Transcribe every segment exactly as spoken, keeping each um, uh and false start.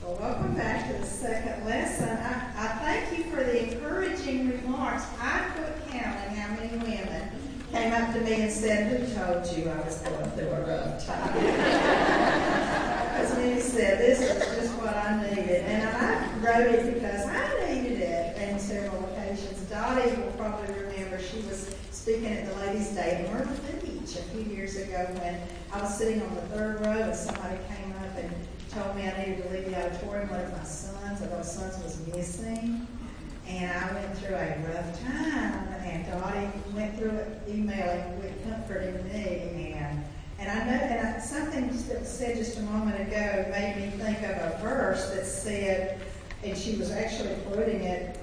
Well, welcome back to the second lesson. I, I thank you for the encouraging remarks. I quit counting how many women came up to me and said, "Who told you I was going through a rough time?" As many said, this is just what I needed. And I wrote it because I needed it on several occasions. Dottie will probably remember she was speaking at the Ladies' Day in Myrtle Beach a few years ago when I was sitting on the third row and somebody came up and told me I needed to leave the auditorium. One of my sons, or those sons, was missing. And I went through a rough time, and Dottie went through it emailing with comforting me. And and I know, and I, something that was said just a moment ago made me think of a verse that said, and she was actually quoting it,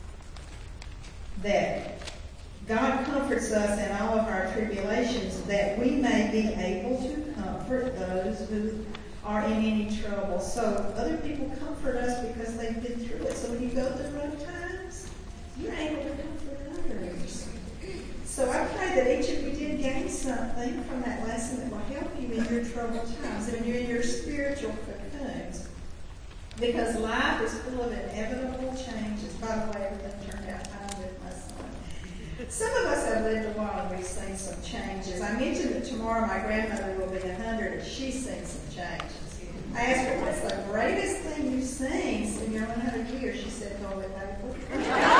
that God comforts us in all of our tribulations, that we may be able to comfort those who are in any trouble. So other people comfort us because they've been through it. So when you go through rough times, you're able to comfort others. So I pray that each of you did gain something from that lesson that will help you in your troubled times and in your spiritual cocoons. Because life is full of inevitable changes. By the way, everything turned out fine with my son. Some of us have lived a while and we've seen some changes. I mentioned that tomorrow my grandmother will be one hundred and she's seen some changes. I asked her, "What's the greatest thing you've seen in your one hundred years?" She said, "Toilet paper."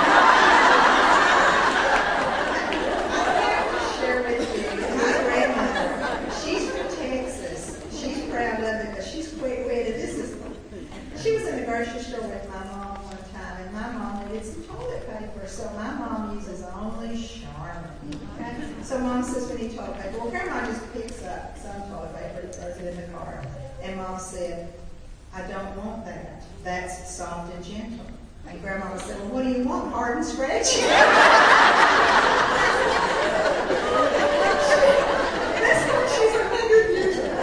I'll share with you, my grandmother, she's from Texas. She's proud of it, but she's quick-witted. This is, she was in the grocery store with my mom one time, and my mom needed some toilet paper, so my mom uses only Charmin. Okay? So Mom says, "We need toilet paper." Well, Grandma just picks up some toilet paper and throws it in the car. And Mom said, "I don't want that. That's soft and gentle." And Grandma said, "Well, what do you want, hard and scratchy?" That's why she's a hundred years old.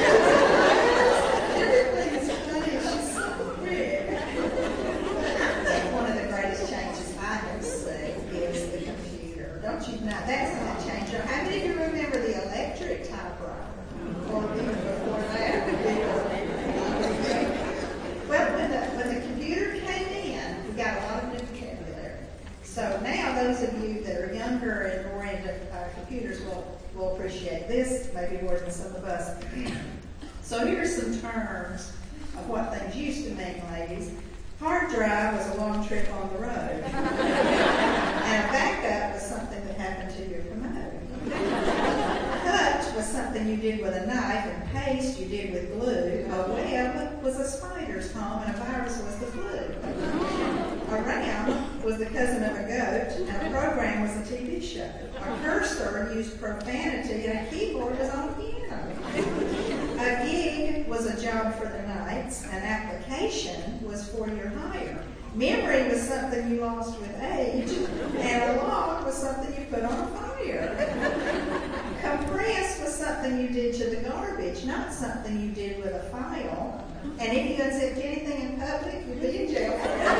Everything is funny. She's so quick. I think one of the greatest changes I have seen is the computer. Don't you know? That's not a change. How many of you remember the electric typewriter? Or even before that? Well, when the, when the computer came in, we got a lot of new vocabulary. So now those of you that are younger and more into uh, computers will, will appreciate this, maybe more than some of us. So here are some terms of what things used to mean, ladies. Hard drive was a long trip on the road. And a backup was something that happened to your commode. Cut was something you did with a knife, and paste you did with glue. A web was a spider's home, and a virus was the flu. A ram was the cousin of a goat, and a program was a T V show. A cursor used profanity, and a keyboard was on a piano. A gig was a job for the nights. An application was for your hire. Memory was something you lost with age, and a log was something you put on a fire. Compress was something you did to the garbage, not something you did with a file. And if you unzipped anything in public, you'd be in jail.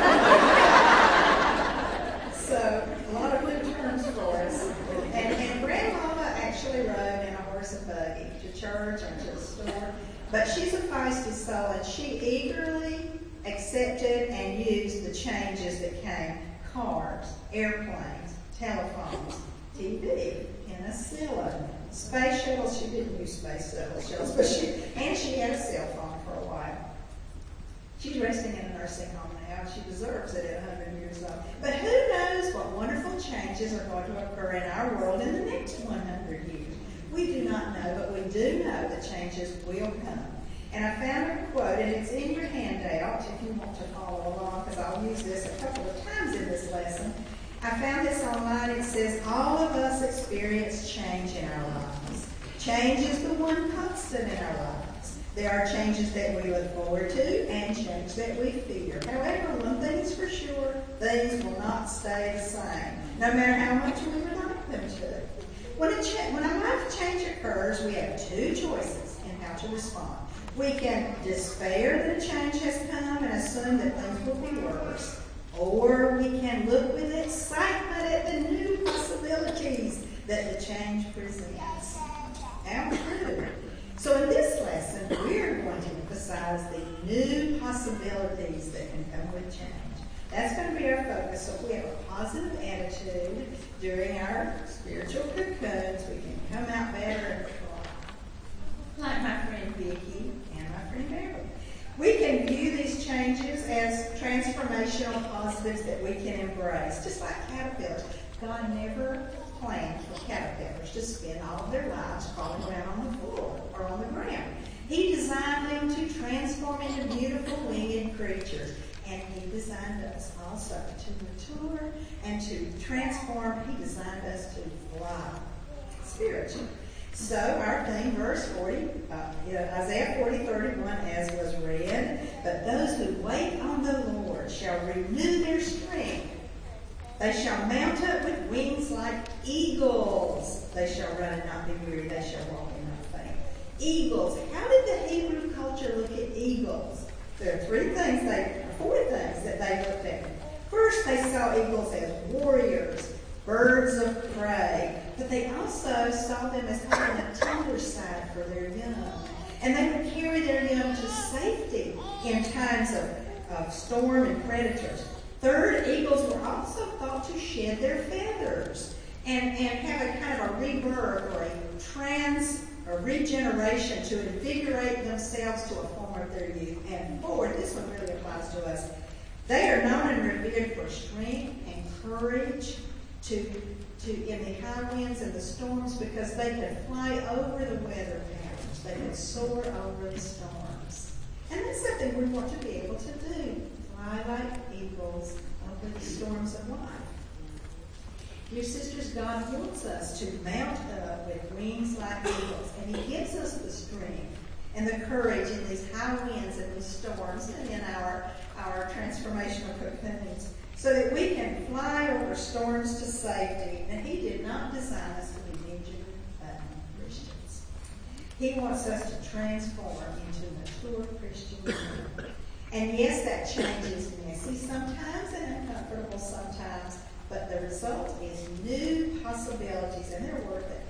So, a lot of new terms for us. And, and Grandmama actually rode in a horse and buggy to church and to the store. But she's a feisty soul, and she eagerly accepted and used the changes that came. Cars, airplanes, telephones, T V, penicillin, space shuttles. She didn't use space shuttles, but she, and she had a cell phone for a while. She's resting in a nursing home now. She deserves it at one hundred years old. But who knows what wonderful changes are going to occur in our world in the next one hundred years. We do not know, but we do know that changes will come. And I found a quote, and it's in your handout if you want to follow along, because I'll use this a couple of times in this lesson. I found this online. It says, "All of us experience change in our lives. Change is the one constant in our lives. There are changes that we look forward to and change that we fear. However, one thing is for sure, things will not stay the same, no matter how much we would like them to. When a, cha- when a life change occurs, we have two choices in how to respond. We can despair that a change has come and assume that things will be worse. Or we can look with excitement at the new possibilities that the change presents." How true. So in this lesson, we're going to emphasize the new possibilities that can come with change. That's going to be our focus. So if we have a positive attitude during our spiritual cocoons, we can come out better and like my friend Vicki and my friend Mary. We can view these changes as transformational positives that we can embrace, just like caterpillars. God never planned for caterpillars to spend all of their lives crawling around on the floor or on the ground. He designed them to transform into beautiful winged creatures. And He designed us also to mature and to transform. He designed us to fly spiritually. So our theme, verse forty, uh, you know, Isaiah forty, thirty-one, as was read, but those who wait on the Lord shall renew their strength. They shall mount up with wings like eagles. They shall run and not be weary. They shall walk and not faint. Eagles. How did the Hebrew culture look at eagles? There are three things, they, four things that they looked at. First, they saw eagles as warriors, birds of prey. But they also saw them as having a tender side for their young. And they would carry their young to safety in times of, of storm and predators. Third, eagles were also thought to shed their feathers and, and have a kind of a rebirth or a trans or regeneration to invigorate themselves to a form of their youth. And fourth, this one really applies to us, they are known and revered for strength and courage to, to in the high winds and the storms, because they could fly over the weather patterns. They could soar over the storms. And that's something we want to be able to do. Fly like eagles over the storms of life. Dear sisters, God wants us to mount up with wings like eagles, and He gives us the strength and the courage in these high winds and these storms and in our, our transformational cocoons, so that we can fly over storms to safety. And He did not design us to be Benjamin Christians. He wants us to transform into mature Christians. And yes, that change is messy sometimes and uncomfortable sometimes, but the result is new possibilities, and they're worth it.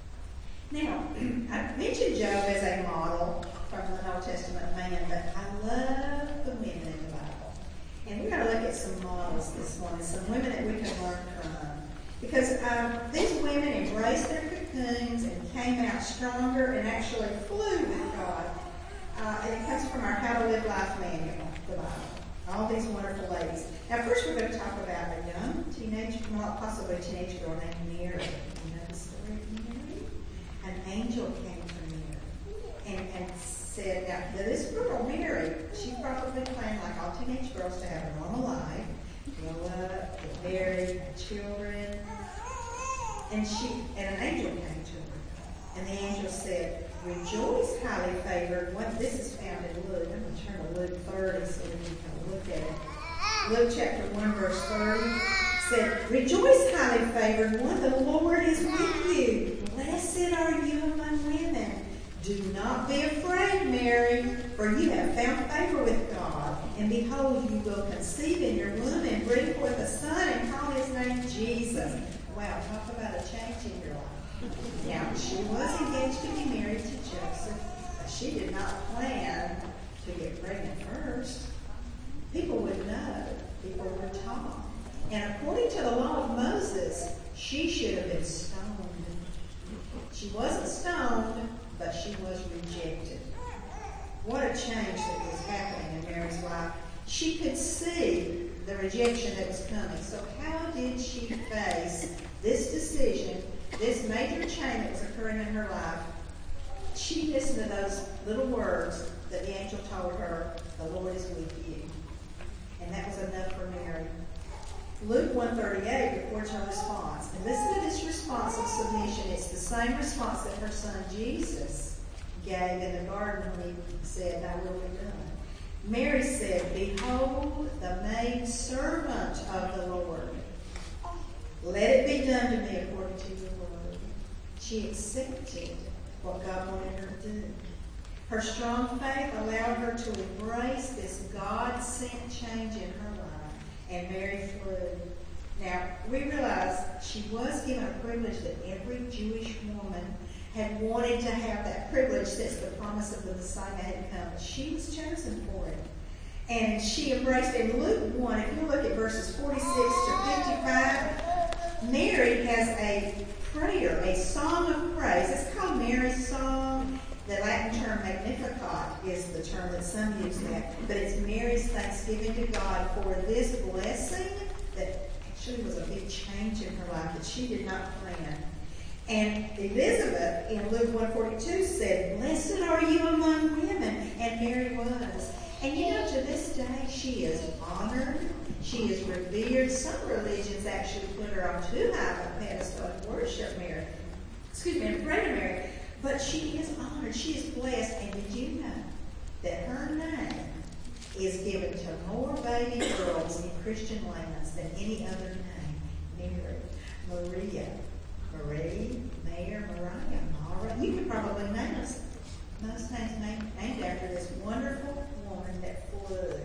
Now, I mentioned Job as a model from the Old Testament man, but I love the women in the Bible. And we're going to look at some models this morning, some women that we can learn from. Because um, these women embraced their cocoons and came out stronger and actually flew with God. Uh, and it comes from our How to Live Life manual, the Bible. All these wonderful ladies. Now, first we're going to talk about a young teenage, well, possibly a teenage girl named Mary. You know the story of Mary? An angel came to Mary and, and said, now, this girl, Mary, she probably planned, like all teenage girls, to have a normal life, grow up, get married, have children. And she, and an angel came to her. And the angel said, rejoice, highly favored one. This is found in Luke. I'm going to turn to Luke thirty so we can look at it. Luke chapter one, verse thirty said, rejoice, highly favored one. The Lord is with you. Blessed are you among women. Do not be afraid, Mary, for you have found favor with God. And behold, you will conceive in your womb and bring forth a son and call his name Jesus. Wow, talk about a change in your life. Now, she was engaged to be married to Joseph, but she did not plan to get pregnant first. People would know. People were taught. And according to the law of Moses, she should have been stoned. She wasn't stoned, but she was rejected. What a change that was happening in Mary's life. She could see the rejection that was coming. So how did she face this decision, this major change that was occurring in her life? She listened to those little words that the angel told her, the Lord is with you. And that was enough for Mary. Luke one thirty-eight records her response. And listen to this response of submission. It's the same response that her son Jesus gave in the garden when he said, thy will be done. Mary said, behold, the maid servant of the Lord. Let it be done to me according to your word. She accepted what God wanted her to do. Her strong faith allowed her to embrace this God-sent change in her life, and Mary flew. Now, we realize she was given a privilege that every Jewish woman had wanted to have that privilege since the promise of the Messiah had come. But she was chosen for it. And she embraced it. In Luke one, if you look at verses forty-six to fifty-five, Mary has a prayer, a song of praise. It's called Mary's Song. The Latin term Magnificat is the term that some use that. But it's Mary's thanksgiving to God for this blessing that actually was a big change in her life that she did not plan. And Elizabeth in Luke one forty-two said, "Blessed are you among women," and Mary was. And you know, to this day, she is honored. She is revered. Some religions actually put her on too high of a pedestal and worship Mary. Excuse me, and pray to Mary. But she is honored. She is blessed. And did you know that her name is given to more baby girls in Christian lands than any other name? Mary, Maria, Marie, Mayor, Mariah, Mara. You could probably name us. Most names named, named after this wonderful woman that flew.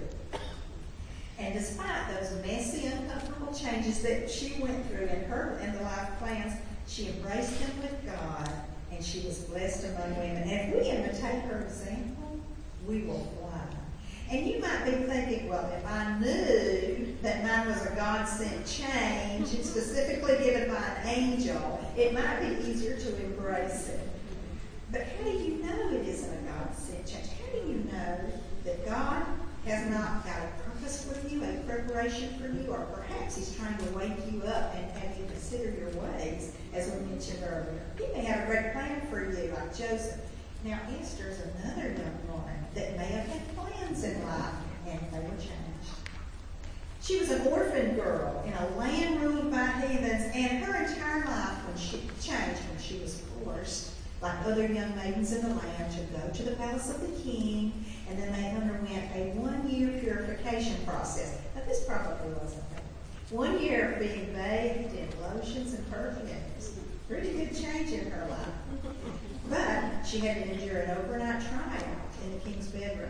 And despite those messy, uncomfortable changes that she went through in her and the life plans, she embraced them with God, and she was blessed among women. And if we imitate her example, we will fly. And you might be thinking, well, if I knew that mine was a God-sent change, and specifically given by an angel, it might be easier to embrace it. But how do you know it isn't a God-sent change? How do you know that God has not got a purpose for you, a preparation for you, or perhaps He's trying to wake you up and have you consider your ways, as we mentioned earlier? He may have a great plan for you, like Joseph. Now, Esther is another young woman that may have had plans in life, and they were changed. She was an orphan girl in a land ruled by heathens, and her entire life when she changed when she was forced, like other young maidens in the land, to go to the palace of the king, and then they underwent a one-year purification process. Now, this probably wasn't it. One year of being bathed in lotions and perfumes. Pretty good change in her life. But she had to endure an overnight trial in the king's bedroom.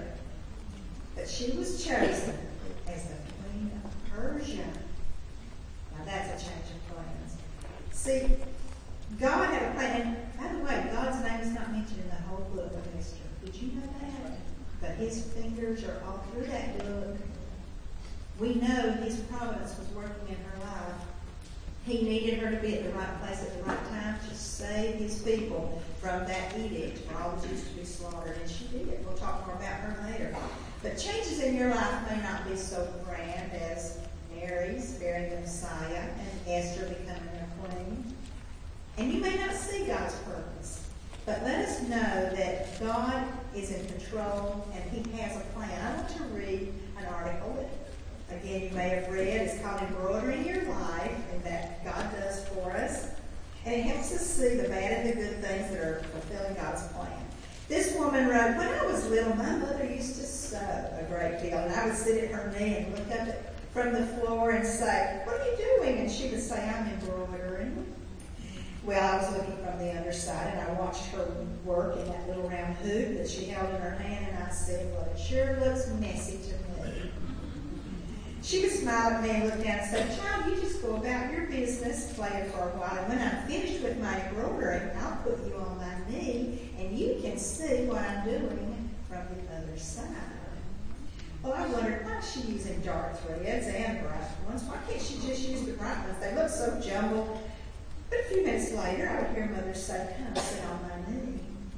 But she was chosen as the queen of Persia. Now, that's a change of plans. See, God had a plan. And by the way, God's name is not mentioned in the whole book of Esther. Did you know that? But His fingers are all through that book. We know His providence was working in her life. He needed her to be at the right place at the right time to save His people from that edict for all the Jews to be slaughtered. And she did. We'll talk more about her later. But changes in your life may not be so grand as Mary's bearing the Messiah and Esther becoming a queen. And you may not see God's purpose, but let us know that God is in control and He has a plan. I want to read an article that, again, you may have read. It's called Embroidering Your Life, and that God does for us. And it helps us see the bad and the good things that are fulfilling God's plan. This woman wrote, "When I was little, my mother used to sew a great deal, and I would sit at her knee and look up at, from the floor and say, 'What are you doing?' And she would say, 'I'm embroidering.' Well, I was looking from the other side, and I watched her work in that little round hoop that she held in her hand, and I said, 'Well, it sure looks messy to me.' She would smile at me and look down and say, 'Child, you just go about your business, play it for a while, and when I'm finished with my embroidering, I'll put you on my knee, and you can see what I'm doing from the other side.'" Well, I wondered, why is she using dark threads and bright ones? Why can't she just use the bright ones? They look so jumbled. But a few minutes later, I would hear Mother say, "Come sit on my knee."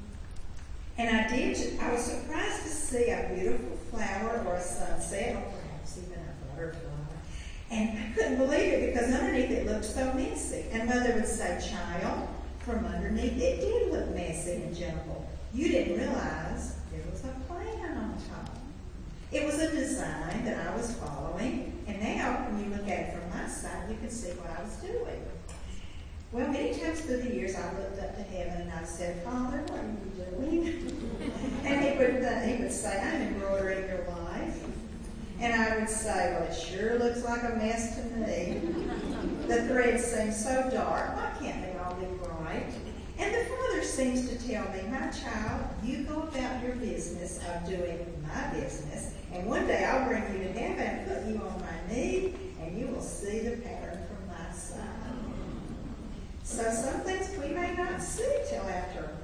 And I did. I was surprised to see a beautiful flower or a sunset, or perhaps even a butterfly. And I couldn't believe it because underneath it looked so messy. And Mother would say, "Child, from underneath it did look messy and jumbled. You didn't realize there was a plan on top. It was a design that I was following. And now, when you look at it from my side, you can see what I was doing." Well, many times through the years, I looked up to heaven and I said, "Father, what are you doing?" And he would, uh, he would say, "I'm embroidering your life." And I would say, "Well, it sure looks like a mess to me. The threads seem so dark. Why can't they all be bright?" And the Father seems to tell me, "My child, you go about your business of doing my business, and one day I'll bring you to heaven and put you on my knee, and you will see the pattern from my side." So some things we may not see till after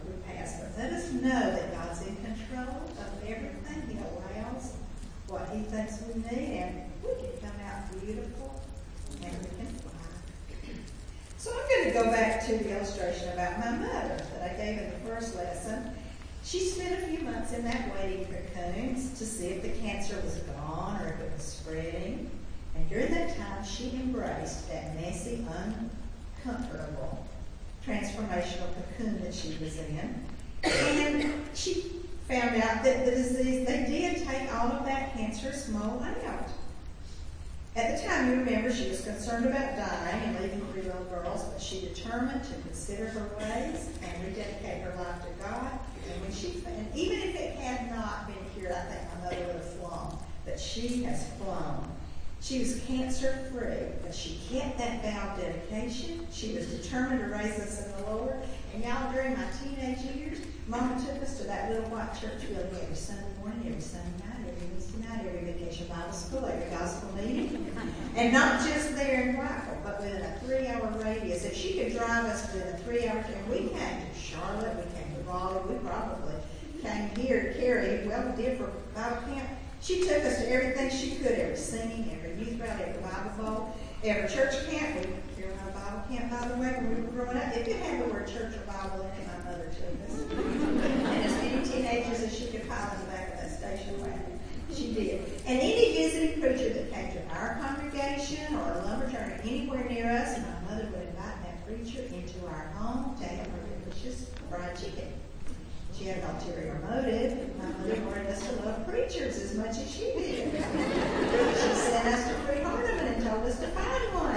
what he thinks we need, and we can come out beautiful and we can fly. So I'm going to go back to the illustration about my mother that I gave in the first lesson. She spent a few months in that waiting cocoon to see if the cancer was gone or if it was spreading. And during that time, she embraced that messy, uncomfortable, transformational cocoon that she was in. And she found out that the disease, they did take all of that cancerous mold out. At the time, you remember, she was concerned about dying and leaving three little girls, but she determined to consider her ways and rededicate her life to God. And when she, and even if it had not been cured, I think my mother would have flown. But she has flown. She was cancer-free, but she kept that vow of dedication. She was determined to raise us in the Lord. And y'all, during my teenage years, Mama took us to that little white church building every Sunday morning, every Sunday night, every Wednesday night, every vacation Bible school, every gospel meeting. And not just there in Whiteville, but within a three-hour radius. If she could drive us within a three-hour time, we came to Charlotte, we came to Raleigh, we probably came here to Cary, well, did for Bible camp. She took us to everything she could, every singing, every youth rally, every Bible bowl, every church camp. We were here on a Bible camp, by the way, when we were growing up. If it had the word church or Bible in it, my mother took us. And as many teenagers as she could pile in the back of that station wagon, she did. And any visiting preacher that came to our congregation or a lumberjack anywhere near us, my mother would invite that preacher into our home to have her delicious fried chicken. She had an ulterior motive. My mother wanted us to love preachers as much as she did. She sent us to Free Hardeman and told us to find one.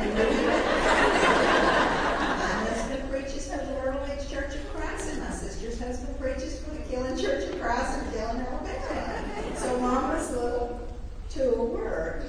My husband preaches for the Myrtle Beach Church of Christ, and my sister's husband preaches for the Killen Church of Christ in Killen, Alabama. So Mama's little tool worked.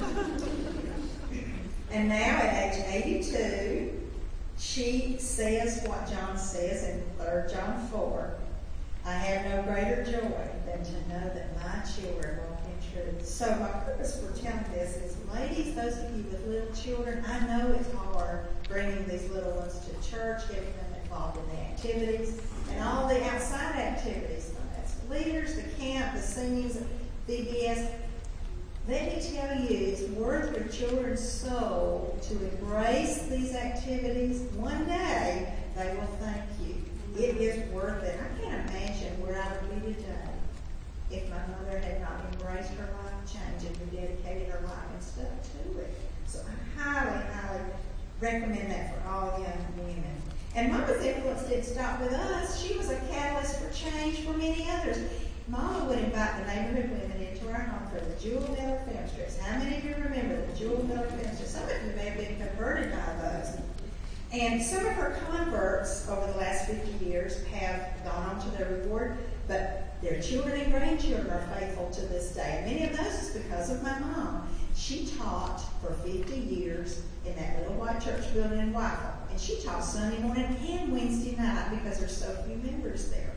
And now at age eighty-two, she says what John says in Third John four. I have no greater joy than to know that my children walk in truth. So my purpose for telling this is, ladies, those of you with little children, I know it's hard bringing these little ones to church, getting them involved in the activities, and all the outside activities. That's the leaders, the camp, the singings, V B S. Let me tell you, it's worth your children's soul to embrace these activities. One day, they will thank you. It is worth it. I can't imagine where I would be today if my mother had not embraced her life change and rededicated her life and stuck to it. So I highly, highly recommend that for all young women. And Mama's influence didn't stop with us. She was a catalyst for change for many others. Mama would invite the neighborhood women into our home for the Jewel Miller film strips. How many of you remember the Jewel Miller film strips? Some of you may have been converted by those. And some of her converts over the last fifty years have gone on to their reward, but their children and grandchildren are faithful to this day. And many of those is because of my mom. She taught for fifty years in that little white church building in Whiteville. And she taught Sunday morning and Wednesday night because there's so few members there.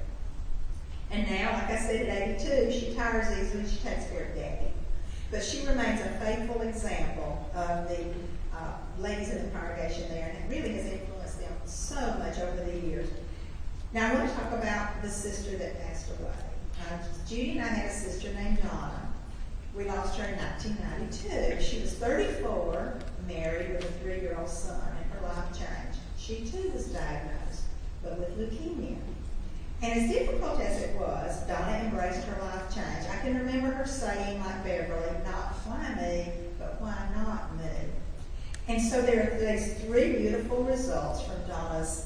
And now, like I said, at eighty-two, she tires easily, she takes care of Daddy. But she remains a faithful example of the uh, ladies in the congregation there, and it really has influenced them so much over the years. Now, I want to talk about the sister that passed away. Uh, Judy and I had a sister named Donna. We lost her in nineteen ninety-two. She was thirty-four, married with a three-year-old son, and her life changed. She, too, was diagnosed, but with leukemia. And as difficult as it was, Donna embraced her life change. I can remember her saying, like Beverly, not why me, but why not me? And so there are these three beautiful results from Donna's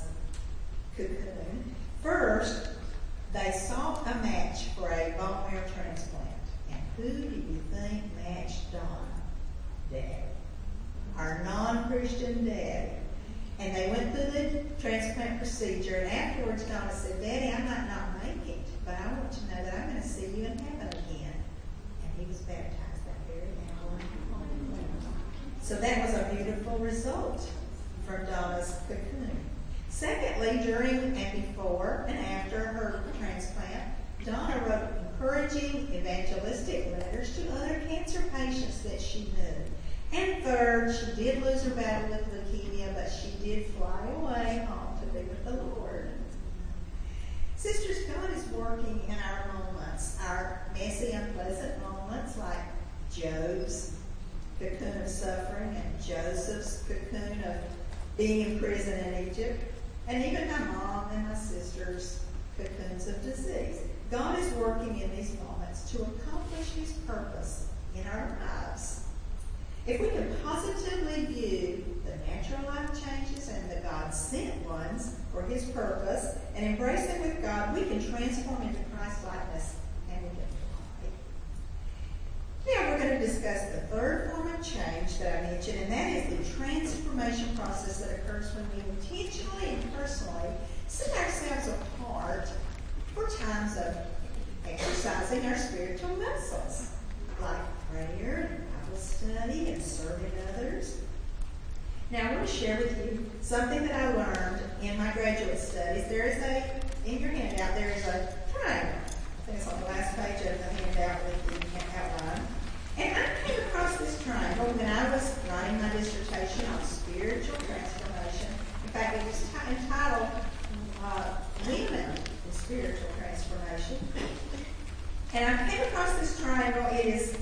cocoon. First, they sought a match for a bone marrow transplant. And who do you think matched Donna? Dad. Our non-Christian dad. And they went through the transplant procedure, and afterwards Donna said, Daddy, I might not make it, but I want to know that I'm going to see you in heaven again. And he was baptized that very hour. So that was a beautiful result from Donna's cocoon. Secondly, during and before and after her transplant, Donna wrote encouraging evangelistic letters to other cancer patients that she knew. And third, she did lose her battle with leukemia, but she did fly away home to be with the Lord. Sisters, God is working in our moments, our messy, unpleasant moments, like Job's cocoon of suffering and Joseph's cocoon of being in prison in Egypt, and even my mom and my sister's cocoons of disease. God is working in these moments to accomplish his purpose in our lives. If we can positively view the natural life changes and the God-sent ones for his purpose and embrace them with God, we can transform into Christ-likeness and we can fly. Now we're going to discuss the third form of change that I mentioned, and that is the transformation process that occurs when we intentionally and personally set ourselves apart for times of exercising our spiritual muscles, like prayer, Bible study, and serving others. Now, I want to share with you something that I learned in my graduate studies. There is a, in your handout, there is a triangle. I think it's on the last page of the handout with the outline. And I came across this triangle when I was writing my dissertation on spiritual transformation. In fact, it was t- entitled uh, Women in Spiritual Transformation. And I came across this triangle. It is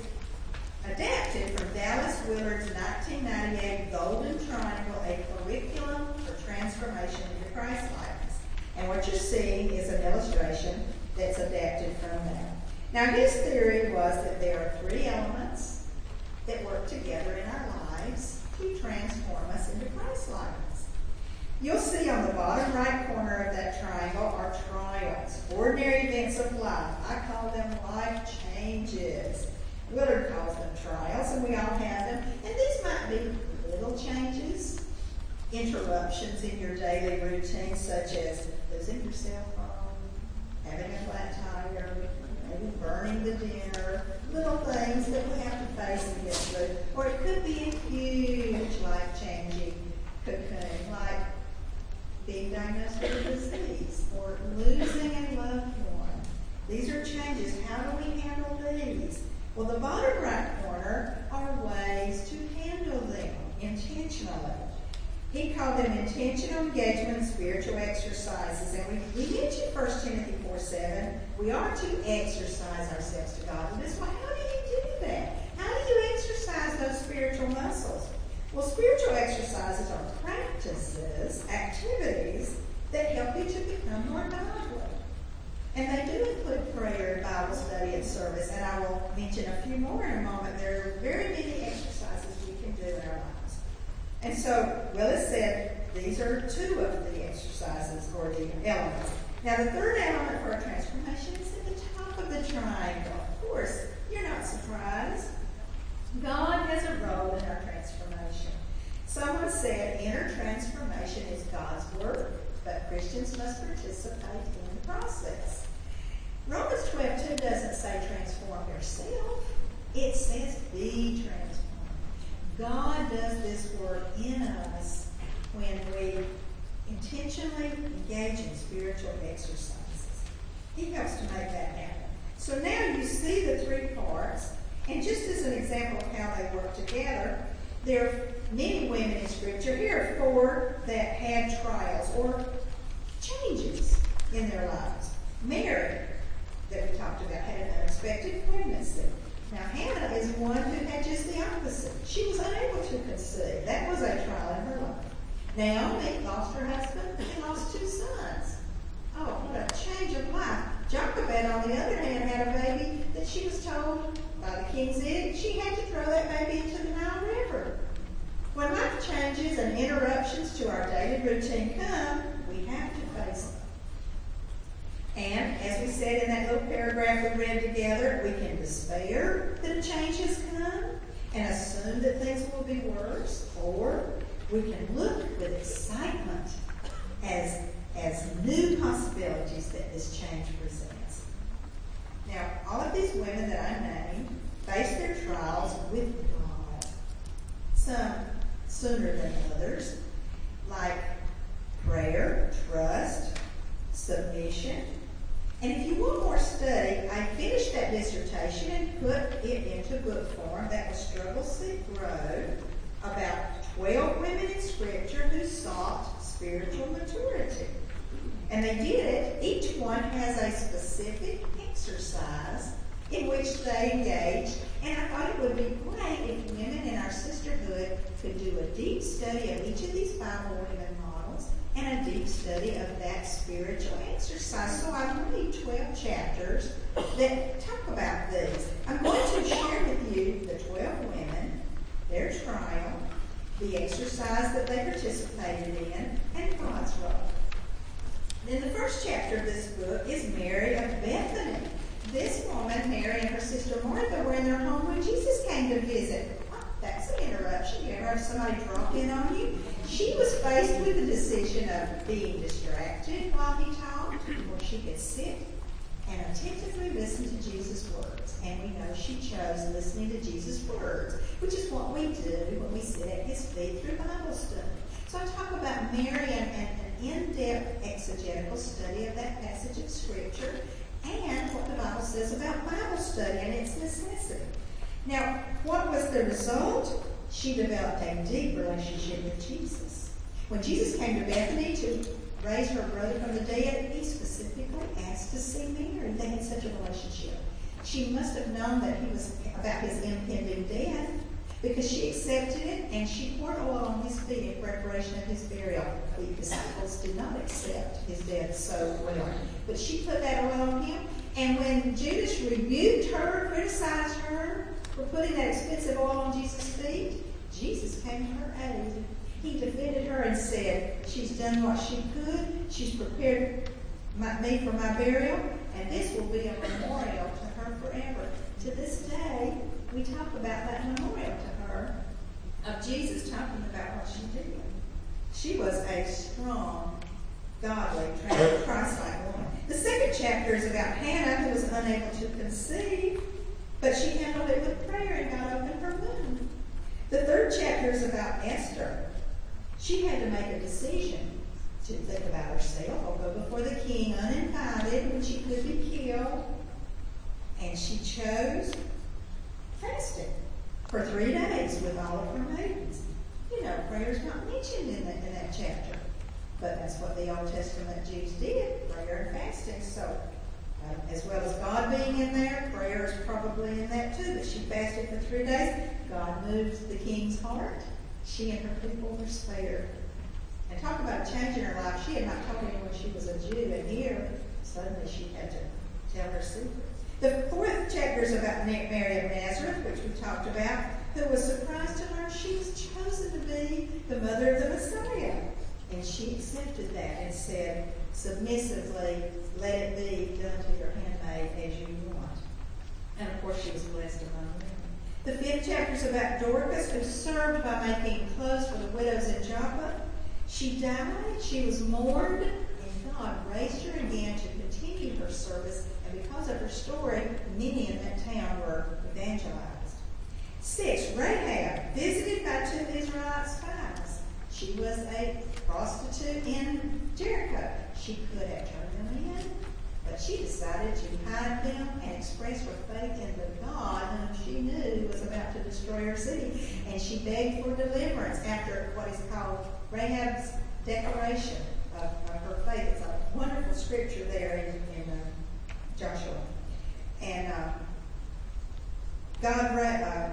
adapted from Dallas Willard's nineteen ninety-eight Golden Triangle, a curriculum for transformation into Christ-likeness. And what you're seeing is an illustration that's adapted from that. Now, his theory was that there are three elements that work together in our lives to transform us into Christ-likeness. You'll see on the bottom right corner of that triangle are trials, ordinary events of life. I call them life changes. Willard calls them trials, and we all have them. And these might be little changes, interruptions in your daily routine, such as losing your cell phone, having a flat tire, maybe burning the dinner, little things that we have to face and get through. Or it could be a huge life-changing cocoon, like being diagnosed with a disease or losing a loved one. These are changes. How do we handle these? Well, the bottom right corner are ways to handle them intentionally. He called them intentional engagement in spiritual exercises. And we, we mentioned First Timothy four seven. We are to exercise ourselves to godliness. Well, how do you do that? How do you exercise those spiritual muscles? Well, spiritual exercises are practices, activities that help you to become more godly. And they do include prayer, Bible study, and service. And I will mention a few more in a moment. There are very many exercises we can do in our lives. And so, Willis said these are two of the exercises or the elements. Now, the third element for our transformation is at the top of the triangle. Of course, you're not surprised. God has a role in our transformation. Someone said inner transformation is God's work, but Christians must participate in the process. Romans twelve two doesn't say transform yourself. It says be transformed. God does this work in us when we intentionally engage in spiritual exercises. He helps to make that happen. So now you see the three parts, and just as an example of how they work together, there are many women in Scripture. Here are four that had trials or changes in their lives. Mary, that we talked about, had an unexpected pregnancy. Now, Hannah is one who had just the opposite. She was unable to conceive. That was a trial in her life. Naomi lost her husband and lost two sons. Oh, what a change of life. Jochebed, on the other hand, had a baby that she was told by the king's edict she had to throw that baby into the Nile River. When life changes and interruptions to our daily routine come, we have to face them. And as we said in that little paragraph we read together, we can despair that a change has come and assume that things will be worse, or we can look with excitement as, as new possibilities that this change presents. Now, all of these women that I named face their trials with God. Some sooner than others, like prayer, trust, submission. And if you want more study, I finished that dissertation and put it into book form. That was Struggle Seek Grow, about twelve women in Scripture who sought spiritual maturity. And they did it. Each one has a specific exercise in which they engaged. And I thought it would be great if women in our sisterhood could do a deep study of each of these Bible women models and a deep study of that spiritual exercise. So I've read twelve chapters that talk about these. I'm going to share with you the twelve women, their trial, the exercise that they participated in, and God's role. Then the first chapter of this book is Mary of Bethany. This woman, Mary, and her sister Martha were in their home when Jesus came to visit. Oh, that's an interruption. You ever have somebody drop in on you? She was faced with the decision of being distracted while he talked, or she could sit and attentively listen to Jesus' words. And we know she chose listening to Jesus' words, which is what we do when we sit at his feet through Bible study. So I talk about Mary and, and an in-depth exegetical study of that passage of Scripture and what the Bible says about Bible study and its necessity. Now, what was the result? She developed a deep relationship with Jesus. When Jesus came to Bethany to raise her brother from the dead, he specifically asked to see Mary. They had such a relationship. She must have known that he was about his impending death because she accepted it and she poured oil on his feet in preparation of his burial. The disciples did not accept his death so well, but she put that oil on him. And when Judas rebuked her, criticized her for putting that expensive oil on Jesus' feet, Jesus came to her aid. He defended her and said, she's done what she could. She's prepared my, me for my burial, and this will be a memorial to her forever. To this day, we talk about that memorial to her of Jesus talking about what she did. She was a strong, godly, Christ-like woman. The second chapter is about Hannah, who was unable to conceive, but she handled it with prayer and God opened her womb. The third chapter is about Esther. She had to make a decision to think about herself or go before the king uninvited when she could be killed. And she chose fasting for three days with all of her maidens. You know, prayer's not mentioned in, the, in that chapter. But that's what the Old Testament Jews did, prayer and fasting. So, uh, as well as God being in there, prayer is probably in that too. But she fasted for three days. God moved the king's heart. She and her people were spared. And talk about changing her life. She had not told anyone she was a Jew, and here, suddenly she had to tell her secret. The fourth chapter is about Mary of Nazareth, which we talked about, who was surprised to learn she was chosen to be the mother of the Messiah. And she accepted that and said, submissively, let it be done to your handmaid as you want. And of course, she was blessed among them. The fifth chapter is about Dorcas, who served by making clothes for the widows in Joppa. She died, she was mourned, and God raised her again to continue her service. And because of her story, many in that town were evangelized. Six, Rahab, visited by two Israelite spies. She was a prostitute in Jericho. She could have turned them in, but she decided to hide them and express her faith in the God whom she knew was about to destroy her city. And she begged for deliverance after what is called Rahab's declaration of, of her faith. It's a wonderful scripture there in, in uh, Joshua. And uh, God, uh,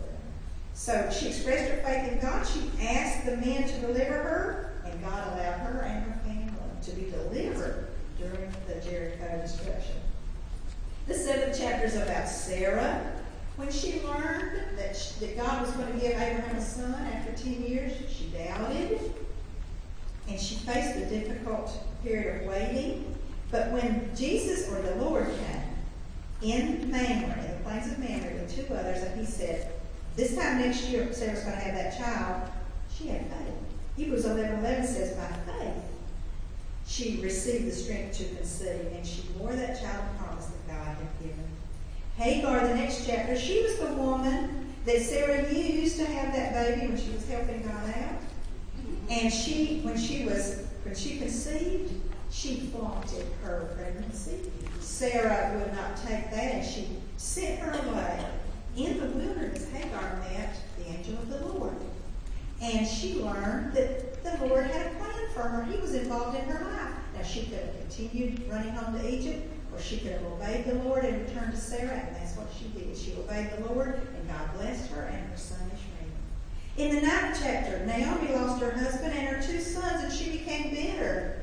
so she expressed her faith in God. She asked the men to deliver her, and God allowed her and her family to be delivered during the Jericho destruction. The seventh chapter is about Sarah. When she learned that, she, that God was going to give Abraham a son after ten years, she doubted, and she faced a difficult period of waiting. But when Jesus, or the Lord, came in Mamre, in the plains of Mamre, with two others, and he said, this time next year, Sarah's going to have that child, she had faith. Hebrews eleven eleven says, by faith, she received the strength to conceive, and she bore that child promise that God had given. Hagar, the next chapter, she was the woman that Sarah used to have that baby when she was helping God out. And she, when she was, when she conceived, she flaunted her pregnancy. Sarah would not take that, and she sent her away. In the wilderness, Hagar met the angel of the Lord. And she learned that the Lord had a plan for her. He was involved in her life. Now, she could have continued running home to Egypt, or she could have obeyed the Lord and returned to Sarah, and that's what she did. She obeyed the Lord, and God blessed her and her son Ishmael. In the ninth chapter, Naomi lost her husband and her two sons, and she became bitter.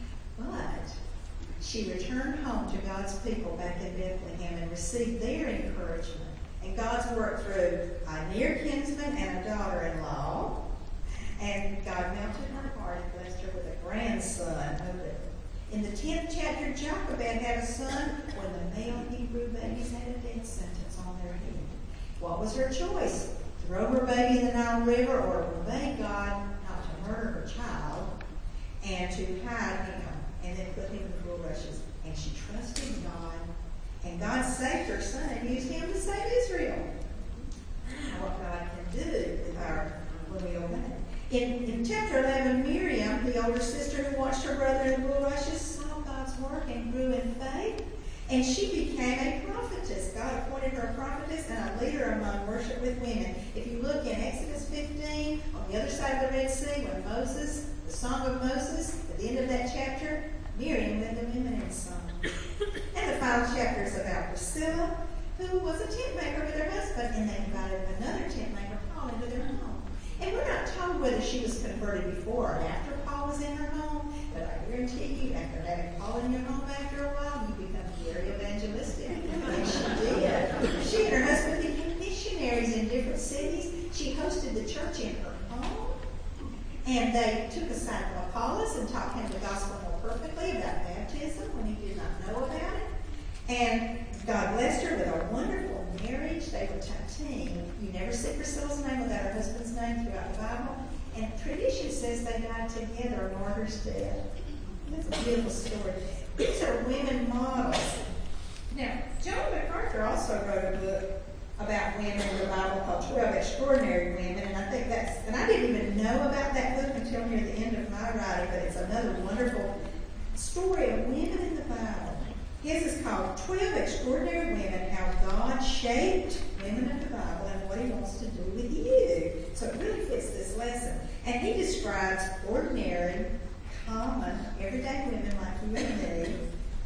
But she returned home to God's people back in Bethlehem and received their encouragement and God's work through a near kinsman and a daughter-in-law. And God melted her heart and blessed her with a grandson. In the tenth chapter, Jochebed had a son when the male Hebrew babies had a death sentence on their head. What was her choice? Throw her baby in the Nile River, or obey God not to murder her child and to hide him and then put him in bulrushes. And she trusted God, and God saved her son and used him to save Israel. What God can do with our when we obey. In, in chapter eleven, Miriam, the older sister who watched her brother in the bulrushes, saw God's work and grew in faith, and she became a prophetess. God appointed her a prophetess and a leader among worship with women. If you look in Exodus fifteen, on the other side of the Red Sea, when Moses, the Song of Moses, at the end of that chapter, Miriam led the women in song. And the final chapter is about Priscilla, who was a tent maker with her husband, and they invited another tent maker, Paul, into their home. And we're not told whether she was converted before or after Paul was in her home, but I guarantee you, after having Paul in your home after a while, you become very evangelistic. And she did. She and her husband became missionaries in different cities. She hosted the church in her home. And they took aside Apollos and taught him the gospel more perfectly about baptism when he did not know about it. And God blessed her with a wonderful marriage. They were a team. You never see Priscilla's name without her husband's name throughout the Bible. And tradition says they died together, martyrs' death. That's a beautiful story. These are women models. Now, John MacArthur also wrote a book about women in the Bible called twelve Extraordinary Women, and I think that's, and I didn't even know about that book until near the end of my writing, but it's another wonderful story of women in the Bible. His is called twelve Extraordinary Women, How God Shaped Women of the Bible and What He Wants to Do with You. So it really fits this lesson. And he describes ordinary, common, everyday women like you and me,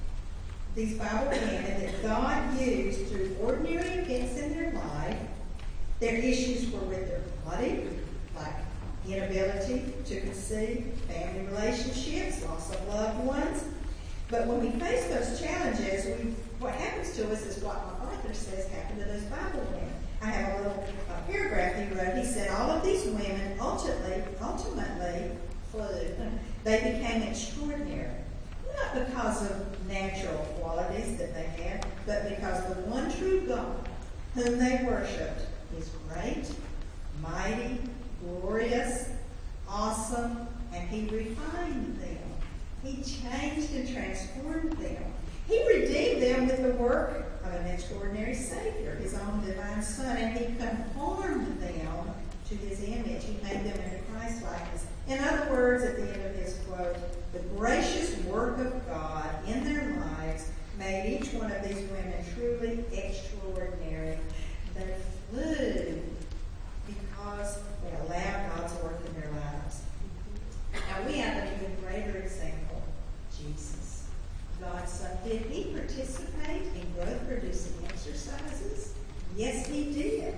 these Bible women that God used through ordinary events in their life. Their issues were with their body, like inability to conceive, family relationships, loss of loved ones. But when we face those challenges, we, what happens to us is what MacArthur says happened to those Bible women. I have a little uh, paragraph he wrote. He said, all of these women ultimately, ultimately flew. They became extraordinary. Not because of natural qualities that they had, but because the one true God whom they worshipped is great, mighty, glorious, awesome, and He refined them. He changed and transformed them. He redeemed them with the work of an extraordinary Savior, His own divine Son, and He conformed them to His image. He made them into Christ likeness. In other words, at the end of his quote, the gracious work of God in their lives made each one of these women truly extraordinary. They flew because they allowed God's work in their lives. Now we have an even greater example, Jesus, God's Son. Did He participate in growth-producing exercises? Yes, He did.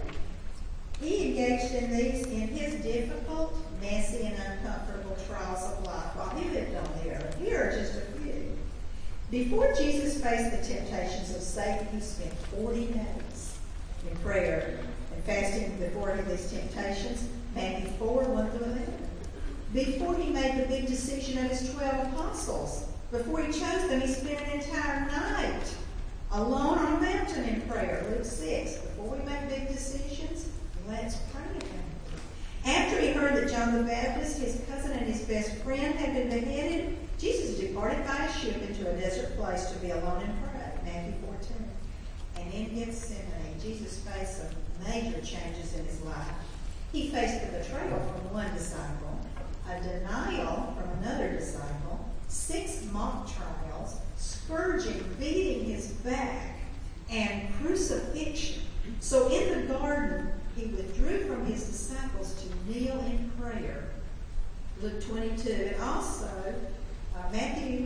He engaged in these in His difficult, messy, and uncomfortable trials of life while He lived on the earth. Here are just a few. Before Jesus faced the temptations of Satan, He spent forty days in prayer and fasting before any of these temptations. Matthew four, one through eleven. Before He made the big decision of His twelve apostles, before He chose them, He spent an entire night alone on a mountain in prayer. Luke six. Before we make big decisions, let's pray about it. After He heard that John the Baptist, his cousin and his best friend, had been beheaded, Jesus departed by a ship into a desert place to be alone and pray. Matthew fourteen. And in Gethsemane, Jesus faced some major changes in His life. He faced the betrayal from one disciple, a denial from another disciple, six mock trials, scourging, beating His back, and crucifixion. So in the garden, He withdrew from His disciples to kneel in prayer. Luke twenty-two. And also, uh, Matthew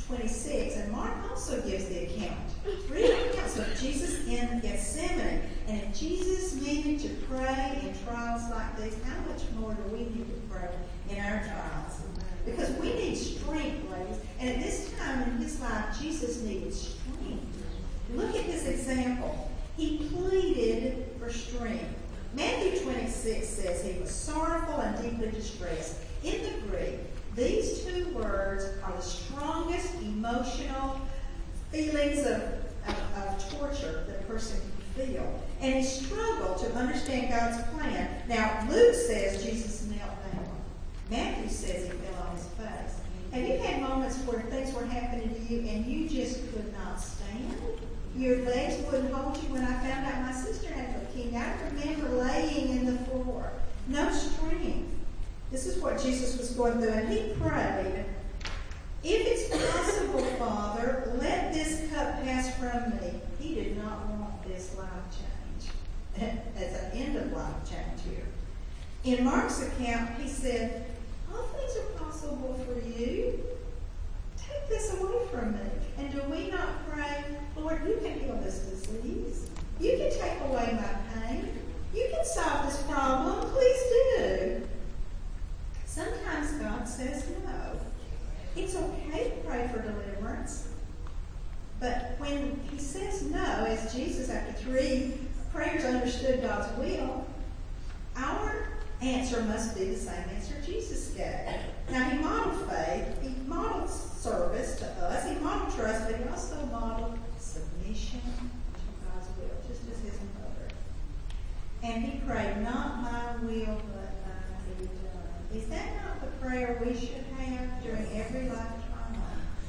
twenty-six, and Mark also gives the account. Three accounts of Jesus in Gethsemane. And if Jesus needed to pray in trials like these, how much more do we need to pray in our trials? Because we need strength, ladies. And at this time in his life, Jesus needed strength. Look at his example. He pleaded for strength. Matthew twenty-six says he was sorrowful and deeply distressed. In the Greek, these two words are the strongest emotional feelings of, of, of torture that a person can feel. And he struggled to understand God's plan. Now, Luke says Jesus knelt down. Matthew says he fell on his face. Have you had moments where things were happening to you and you just could not stand? Your legs wouldn't hold you. When I found out my sister had leukemia, I remember laying in the floor. No strength. This is what Jesus was going through, and he prayed, if it's possible, Father, let this cup pass from me. He did not want this life change. As an end of life change here. In Mark's account, he said, all things are possible for you. Take this away from me. And do we not pray, Lord, you can heal this disease. You can take away my pain. You can solve this problem. Please do. Sometimes God says no. It's okay to pray for deliverance. But when he says no, as Jesus after three prayers understood God's will, our answer must be the same answer Jesus gave. Now, he modeled faith, he modeled service to us, he modeled trust, but he also modeled submission to God's will, just as his mother. And he prayed, not my will, but thine be done. Is that not the prayer we should have during every life trial?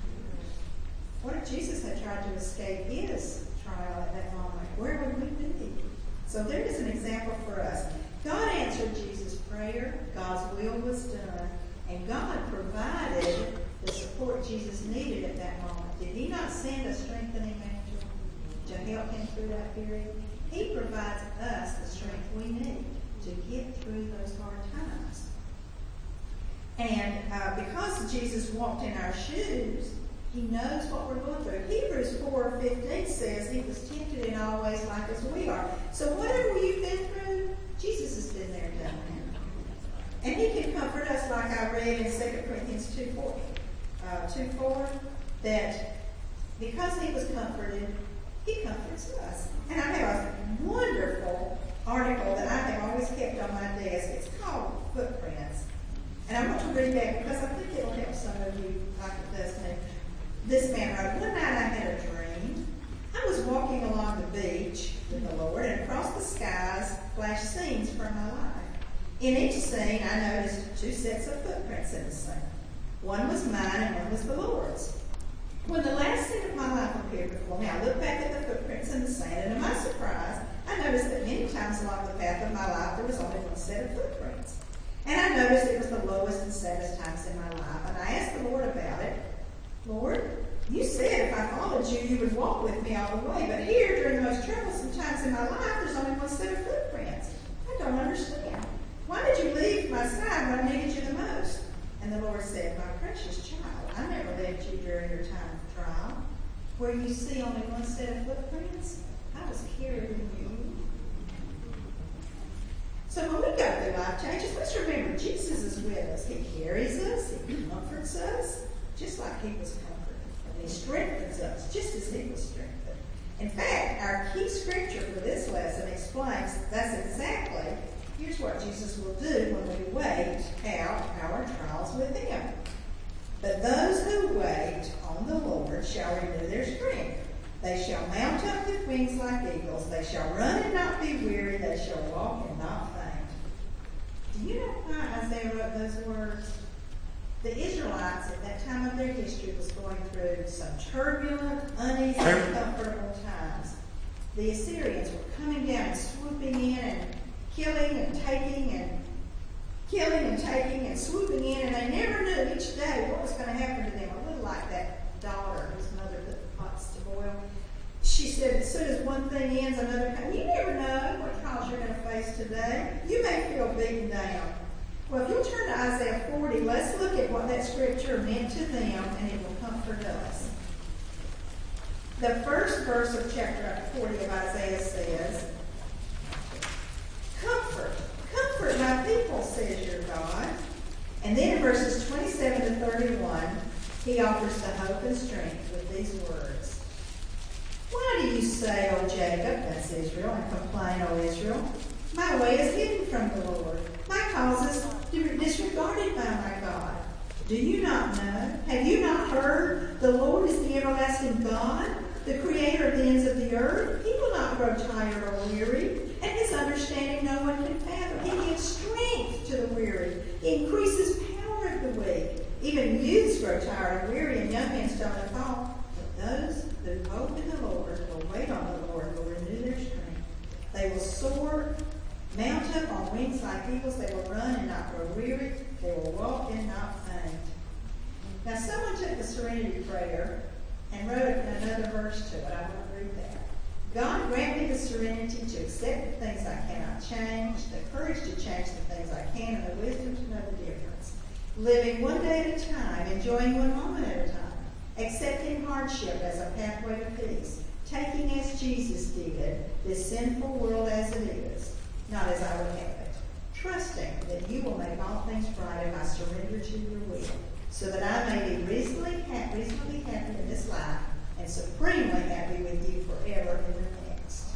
What if Jesus had tried to escape his trial at that moment? Where would we be? So there is an example for us. God answered Jesus' prayer, God's will was done, and God provided the support Jesus needed at that moment. Did he not send a strengthening angel to help him through that period? He provides us the strength we need to get through those hard times. And uh, because Jesus walked in our shoes, he knows what we're going through. Hebrews four fifteen says he was tempted in all ways like as we are. So whatever you've been through, Jesus has been there and done that. And he can comfort us, like I read in Second Corinthians two four, uh, two four, that because he was comforted, he comforts us. And I have a wonderful article that I have always kept on my desk. It's called Footprints. And I want to read that because I think it'll help some of you like it does me. This man wrote, one night I had a dream. I was walking along the beach with the Lord, and across the skies flashed scenes from my life. In each scene, I noticed two sets of footprints in the sand. One was mine and one was the Lord's. When the last scene of my life appeared before me, I looked back at the footprints in the sand, and to my surprise, I noticed that many times along the path of my life, there was only one set of footprints. And I noticed it was the lowest and saddest times in my life. And I asked the Lord about it. Lord, you said if I followed you, you would walk with me all the way. But here, during the most troublesome times in my life, there's only one set of footprints. I don't understand. Why did you leave my side when I needed you the most? And the Lord said, my precious child, I never left you during your time of trial. Where you see only one set of footprints, I was carrying you. So when we go through life changes, let's remember Jesus is with us. He carries us, he comforts us, just like he was comforted. And he strengthens us, just as he was strengthened. In fact, our key scripture for this lesson explains that's exactly, here's what Jesus will do when we wait out our trials with him. But those who wait on the Lord shall renew their strength. They shall mount up with wings like eagles. They shall run and not be weary. They shall walk and not faint. Do you know why Isaiah wrote those words? The Israelites at that time of their history was going through some turbulent, uneasy, uncomfortable times. The Assyrians were coming down and swooping in and killing and taking and killing and taking and swooping in, and they never knew each day what was going to happen to them. A little like that daughter whose mother put the pots to boil. She said, as soon as one thing ends, another comes. You never know what trials you're going to face today. You may feel beaten down. Well, if you'll turn to Isaiah forty, let's look at what that scripture meant to them, and it will comfort us. The first verse of chapter forty of Isaiah says, Comfort, comfort my people, says your God. And then in verses twenty-seven to thirty-one, he offers the hope and strength with these words. Why do you say, O Jacob, that's Israel, and complain, O Israel? My way is hidden from the Lord. My cause is disregarded by my God. Do you not know? Have you not heard? The Lord is the everlasting God, the creator of the ends of the earth. He will not grow tired or weary, and his understanding no one can fathom. He gives strength to the weary. He increases power of the weak. Even youths grow tired and weary, and young men stumble and fall. But those who hope in the Lord will wait on the Lord, will renew their strength. They will soar, mount up on wings like eagles. They will run and not grow weary. They will walk and not faint. Now, someone took the Serenity Prayer and wrote another verse to it. I want to read that. God, grant me the serenity to accept the things I cannot change, the courage to change the things I can, and the wisdom to know the difference. Living one day at a time, enjoying one moment at a time, accepting hardship as a pathway to peace, taking as Jesus did this sinful world as it is, not as I would have it, trusting that you will make all things right if I surrender to your will, so that I may be reasonably happy, reasonably happy in this life and supremely happy with you forever in the next.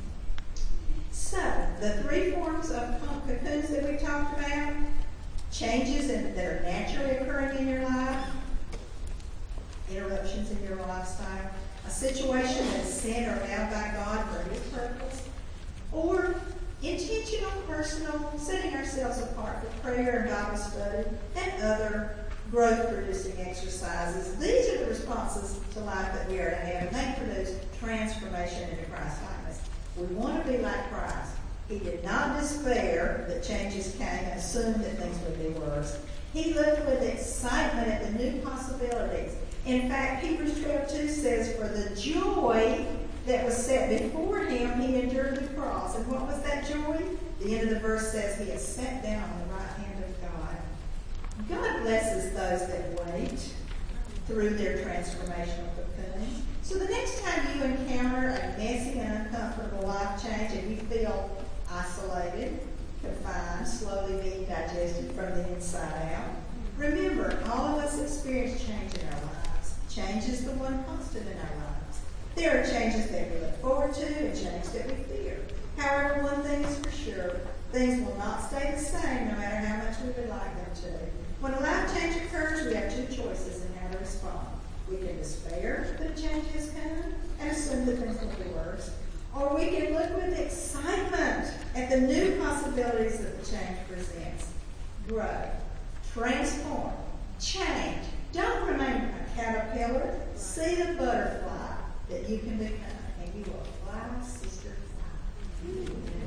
So, the three forms of cocoons that we talked about, changes in, that are naturally occurring in your life, interruptions in your lifestyle, a situation that's sent or allowed by God for his purpose, or intentional, personal, setting ourselves apart for prayer and Bible study and other growth-producing exercises. These are the responses to life that we are to have, and they produce transformation into Christ-likeness. We want to be like Christ. He did not despair that changes came and assumed that things would be worse. He looked with excitement at the new possibilities. In fact, Hebrews twelve two says, for the joy that was set before him, he endured the cross. And what was that joy? The end of the verse says, he has sat down on the right hand of God. God blesses those that wait through their transformational cocoon. So the next time you encounter a messy and uncomfortable life change and you feel isolated, confined, slowly being digested from the inside out, remember, all of us experience change in our lives. Change is the one constant in our lives. There are changes that we look forward to and changes that we fear. However, one thing is for sure, things will not stay the same no matter how much we would like them to. When a life change occurs, we have two choices in how to respond. We can despair that a change has come and assume that things will be worse. Or we can look with excitement at the new possibilities that the change presents. Grow, transform, change. Don't remain a caterpillar. See the butterfly that you can become, and you will fly, sister, fly.